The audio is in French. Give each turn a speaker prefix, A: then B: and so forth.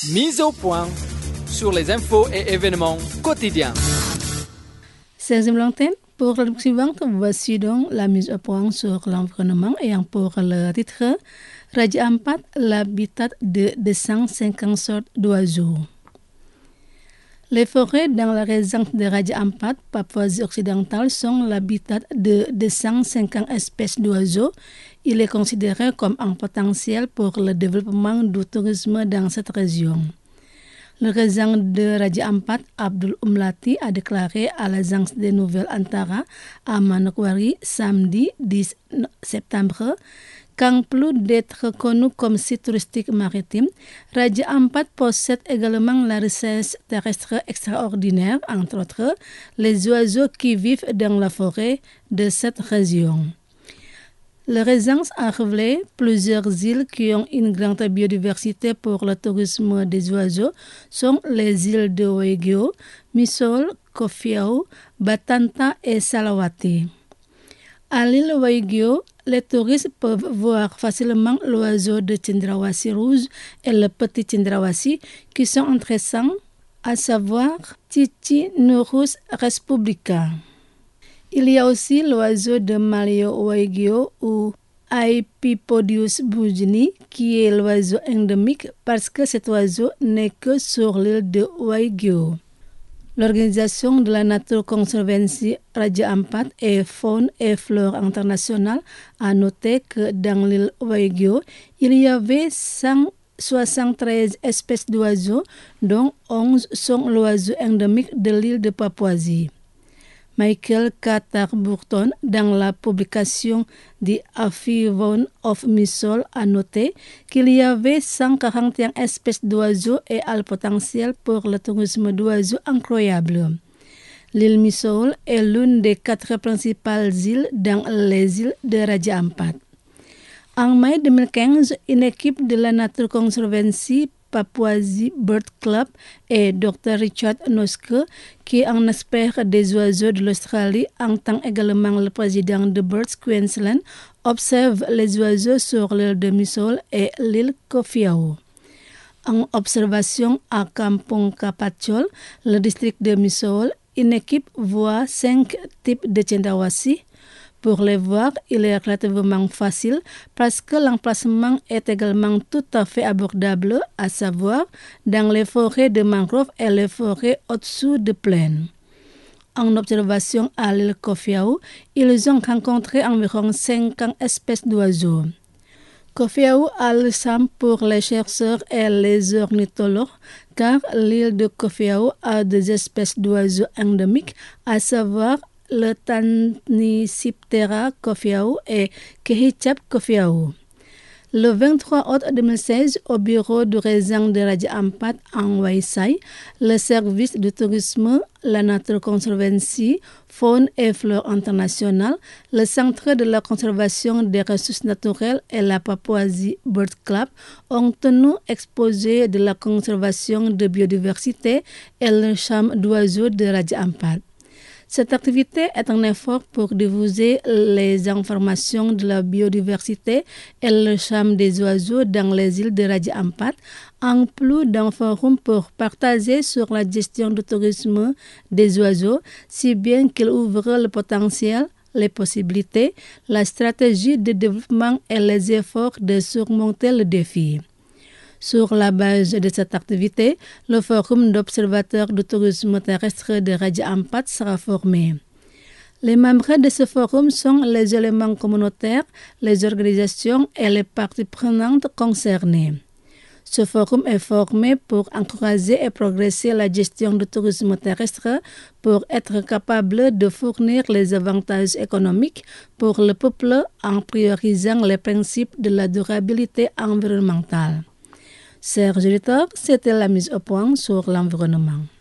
A: Mise au point sur les infos et événements quotidiens.
B: Chers amis, pour la suivante, voici donc la mise au point sur l'environnement et pour le titre Raja Ampat, l'habitat de 250 sortes d'oiseaux. Les forêts dans la région de Raja Ampat, Papouasie-Occidentale, sont l'habitat de 250 espèces d'oiseaux. Il est considéré comme un potentiel pour le développement du tourisme dans cette région. Le résident de Raja Ampat, Abdul Umlati, a déclaré à l'agence des nouvelles Antara à Manokwari samedi 10 septembre qu'en plus d'être connu comme site touristique maritime, Raja Ampat possède également la richesse terrestre extraordinaire, entre autres les oiseaux qui vivent dans la forêt de cette région. Le résident a révélé plusieurs îles qui ont une grande biodiversité pour le tourisme des oiseaux sont les îles de Waigeo, Misol, Kofiau, Batanta et Salawati. À l'île Waigeo, les touristes peuvent voir facilement l'oiseau de Cendrawasih rouge et le petit Cendrawasih qui sont intéressants, à savoir Cicinnurus respublica. Il y a aussi l'oiseau de Malio Waigeo ou Aepipodius bujini qui est l'oiseau endémique parce que cet oiseau n'est que sur l'île de Waigeo. L'Organisation de la Nature Conservancy Raja Ampat et Faune et Flore Internationale a noté que dans l'île Waigeo, il y avait 173 espèces d'oiseaux, dont 11 sont l'oiseau endémique de l'île de Papouasie. Michael Carter-Burton, dans la publication The Avifauna of Misol, a noté qu'il y avait 141 espèces d'oiseaux et a le potentiel pour le tourisme d'oiseaux incroyable. L'île Misol est l'une des 4 principales îles dans les îles de Raja Ampat. En mai 2015, une équipe de la Nature Conservancy Papouasie Bird Club et Dr. Richard Noske, qui est un expert des oiseaux de l'Australie en tant également le président de Birds Queensland, observe les oiseaux sur l'île de Misol et l'île Kofiau. En observation à Kampung Kapacol, le district de Misol, une équipe voit 5 types de Cendrawasih. Pour les voir, il est relativement facile parce que l'emplacement est également tout à fait abordable, à savoir dans les forêts de mangroves et les forêts au-dessous de plaines. En observation à l'île Kofiau, ils ont rencontré environ 50 espèces d'oiseaux. Kofiau a le charme pour les chercheurs et les ornithologues car l'île de Kofiau a des espèces d'oiseaux endémiques, à savoir le Tanysiptera Kofiau et Kehichap Kofiau. Le 23 août 2016, au bureau du résident de Raja Ampat en Waisai, le service de tourisme, la Nature Conservancy, Faune et Flore Internationale, le Centre de la conservation des ressources naturelles et la Papouasie Bird Club ont tenu exposé de la conservation de biodiversité et le charme d'oiseaux de Raja Ampat. Cette activité est un effort pour diffuser les informations de la biodiversité et le charme des oiseaux dans les îles de Raja Ampat, en plus d'un forum pour partager sur la gestion du tourisme des oiseaux, si bien qu'il ouvre le potentiel, les possibilités, la stratégie de développement et les efforts de surmonter le défi. Sur la base de cette activité, le forum d'observateurs du tourisme terrestre de Raja Ampat sera formé. Les membres de ce forum sont les éléments communautaires, les organisations et les parties prenantes concernées. Ce forum est formé pour encourager et progresser la gestion du tourisme terrestre pour être capable de fournir les avantages économiques pour le peuple en priorisant les principes de la durabilité environnementale. Chers auditeurs, c'était la mise au point sur l'environnement.